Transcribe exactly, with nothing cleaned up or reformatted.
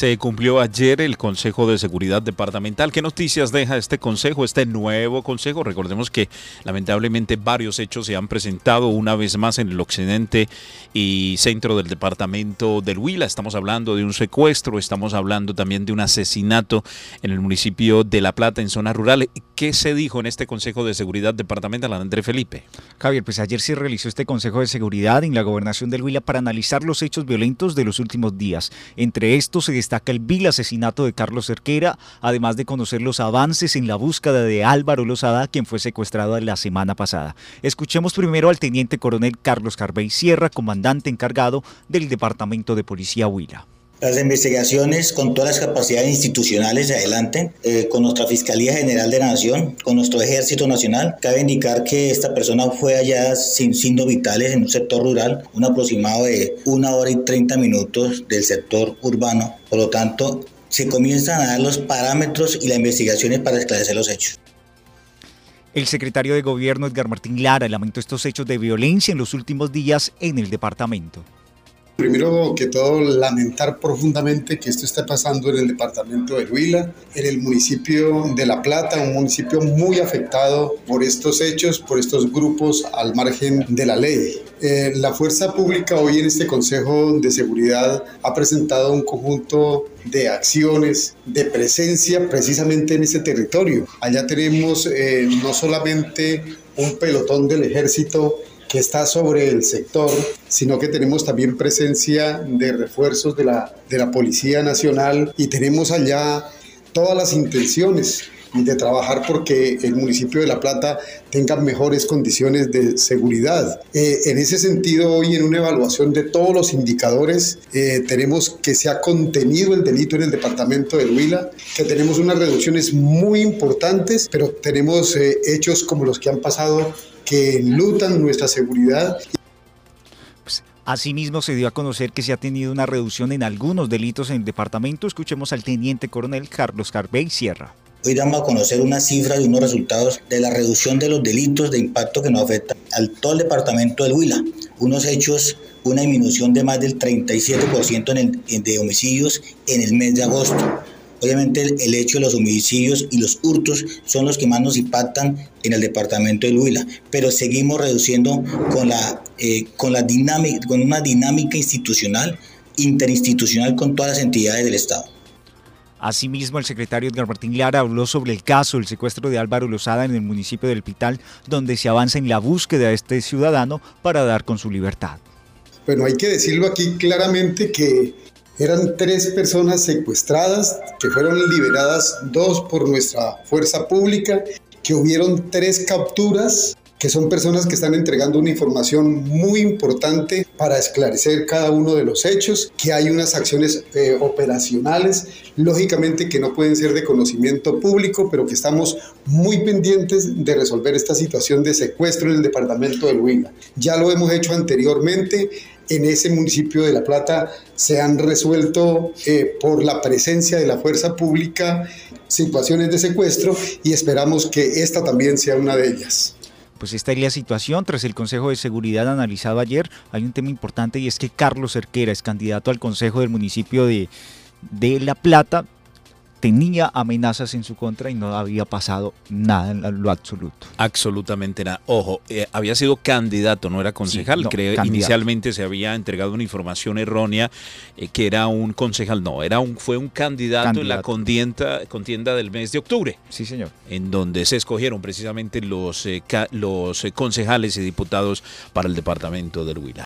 Se cumplió ayer el Consejo de Seguridad Departamental. ¿Qué noticias deja este consejo, este nuevo consejo? Recordemos que lamentablemente varios hechos se han presentado una vez más en el occidente y centro del departamento del Huila. Estamos hablando de un secuestro, estamos hablando también de un asesinato en el municipio de La Plata, en zona rural. ¿Qué se dijo en este Consejo de Seguridad Departamental, André Felipe? Javier, pues ayer se realizó este Consejo de Seguridad en la Gobernación del Huila para analizar los hechos violentos de los últimos días. Entre estos se destaca el vil asesinato de Carlos Cerquera, además de conocer los avances en la búsqueda de Álvaro Lozada, quien fue secuestrado la semana pasada. Escuchemos primero al teniente coronel Carlos Carbey Sierra, comandante encargado del Departamento de Policía Huila. Las investigaciones con todas las capacidades institucionales se adelanten, eh, con nuestra Fiscalía General de la Nación, con nuestro Ejército Nacional. Cabe indicar que esta persona fue hallada sin signos vitales en un sector rural, un aproximado de una hora y treinta minutos del sector urbano. Por lo tanto, se comienzan a dar los parámetros y las investigaciones para esclarecer los hechos. El secretario de Gobierno, Edgar Martín Lara, lamentó estos hechos de violencia en los últimos días en el departamento. Primero que todo, lamentar profundamente que esto esté pasando en el departamento del Huila, en el municipio de La Plata, un municipio muy afectado por estos hechos, por estos grupos al margen de la ley. Eh, la fuerza pública hoy en este Consejo de Seguridad ha presentado un conjunto de acciones, de presencia precisamente en ese territorio. Allá tenemos eh, no solamente un pelotón del ejército que está sobre el sector, sino que tenemos también presencia de refuerzos de la, de la Policía Nacional y tenemos allá todas las intenciones de trabajar porque el municipio de La Plata tenga mejores condiciones de seguridad. Eh, en ese sentido, hoy en una evaluación de todos los indicadores, eh, tenemos que se ha contenido el delito en el departamento del Huila, que tenemos unas reducciones muy importantes, pero tenemos eh, hechos como los que han pasado que enlutan nuestra seguridad. Pues, asimismo, se dio a conocer que se ha tenido una reducción en algunos delitos en el departamento. Escuchemos al teniente coronel Carlos Carbey Sierra. Hoy damos a conocer unas cifras y unos resultados de la reducción de los delitos de impacto que nos afectan al todo el departamento del Huila. Unos hechos, una disminución de más del treinta y siete por ciento en el, en, de homicidios en el mes de agosto. Obviamente el, el hecho de los homicidios y los hurtos son los que más nos impactan en el departamento del Huila, pero seguimos reduciendo con, la, eh, con, la dinámica, con una dinámica institucional, interinstitucional con todas las entidades del Estado. Asimismo, el secretario Edgar Martín Lara habló sobre el caso del secuestro de Álvaro Lozada en el municipio del Pital, donde se avanza en la búsqueda de este ciudadano para dar con su libertad. Bueno, hay que decirlo aquí claramente que eran tres personas secuestradas que fueron liberadas, dos por nuestra fuerza pública, que hubieron tres capturas, que son personas que están entregando una información muy importante para esclarecer cada uno de los hechos, que hay unas acciones eh, operacionales, lógicamente que no pueden ser de conocimiento público, pero que estamos muy pendientes de resolver esta situación de secuestro en el departamento del Huila. Ya lo hemos hecho anteriormente. En ese municipio de La Plata se han resuelto eh, por la presencia de la fuerza pública situaciones de secuestro y esperamos que esta también sea una de ellas. Pues esta es la situación. Tras el Consejo de Seguridad analizado ayer, hay un tema importante y es que Carlos Cerquera es candidato al Consejo del municipio de, de La Plata. Tenía amenazas en su contra y no había pasado nada en lo absoluto. Absolutamente nada. Ojo, eh, había sido candidato, no era concejal. Sí, no, Creo candidato. Inicialmente se había entregado una información errónea eh, que era un concejal. No, era un, fue un candidato, candidato en la contienda, contienda del mes de octubre. Sí, señor. En donde se escogieron precisamente los, eh, ca, los eh, concejales y diputados para el departamento del Huila.